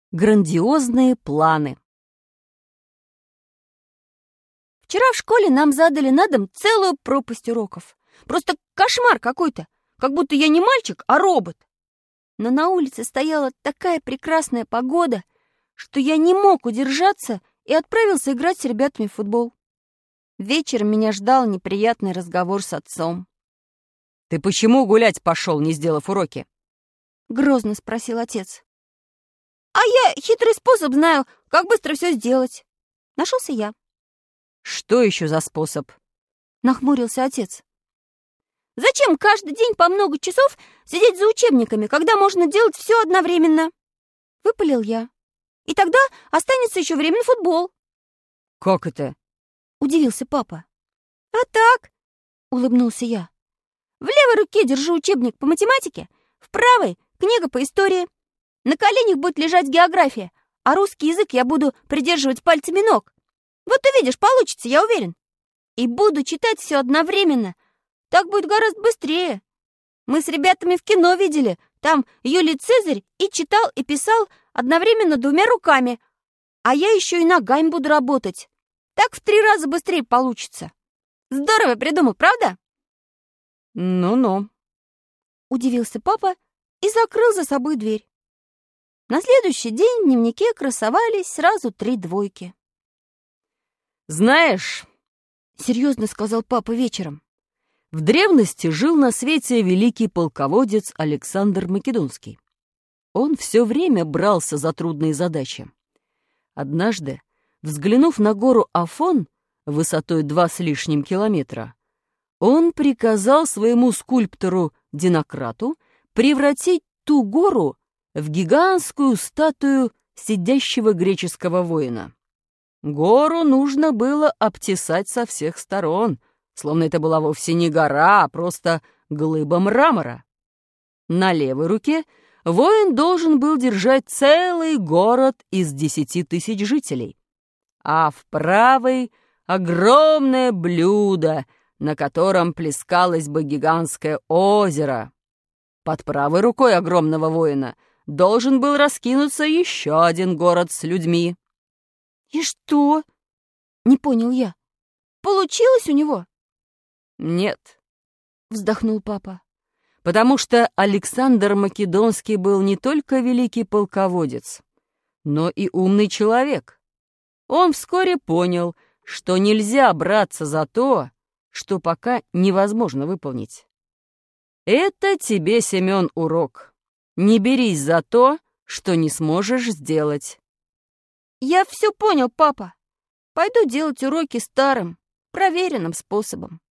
Грандиозные планы. Вчера в школе нам задали на дом целую пропасть уроков. Просто кошмар какой-то, как будто я не мальчик, а робот. Но на улице стояла такая прекрасная погода, что я не мог удержаться и отправился играть с ребятами в футбол. Вечером меня ждал неприятный разговор с отцом. «Ты почему гулять пошел, не сделав уроки?» — грозно спросил отец. «А я хитрый способ знаю, как быстро все сделать». Нашелся я. «Что еще за способ?» — нахмурился отец. «Зачем каждый день по много часов сидеть за учебниками, когда можно делать все одновременно?» — выпалил я. «И тогда останется еще время на футбол». «Как это?» — удивился папа. «А так», — улыбнулся я. «В левой руке держу учебник по математике, в правой — книга по истории. На коленях будет лежать география, а русский язык я буду придерживать пальцами ног. Вот увидишь, получится, я уверен. И буду читать все одновременно. Так будет гораздо быстрее. Мы с ребятами в кино видели. Там Юлий Цезарь и читал, и писал одновременно двумя руками. А я еще и ногами буду работать. Так в 3 раза быстрее получится. Здорово придумал, правда?» «Ну-ну», — удивился папа и закрыл за собой дверь. На следующий день в дневнике красовались сразу 3 двойки. «Знаешь, — серьезно сказал папа вечером, — в древности жил на свете великий полководец Александр Македонский. Он все время брался за трудные задачи. Однажды, взглянув на гору Афон высотой 2 с лишним километра, он приказал своему скульптору Динократу превратить ту гору в гигантскую статую сидящего греческого воина. Гору нужно было обтесать со всех сторон, словно это была вовсе не гора, а просто глыба мрамора. На левой руке воин должен был держать целый город из 10 тысяч жителей, а в правой — огромное блюдо, на котором плескалось бы гигантское озеро. Под правой рукой огромного воина должен был раскинуться еще один город с людьми. «И что?» — не понял я. «Получилось у него?» «Нет», — вздохнул папа. «потому что Александр Македонский был не только великий полководец, но и умный человек. Он вскоре понял, что нельзя браться за то, что пока невозможно выполнить. Это тебе, Семен, урок. Не берись за то, что не сможешь сделать». «Я все понял, папа. Пойду делать уроки старым, проверенным способом».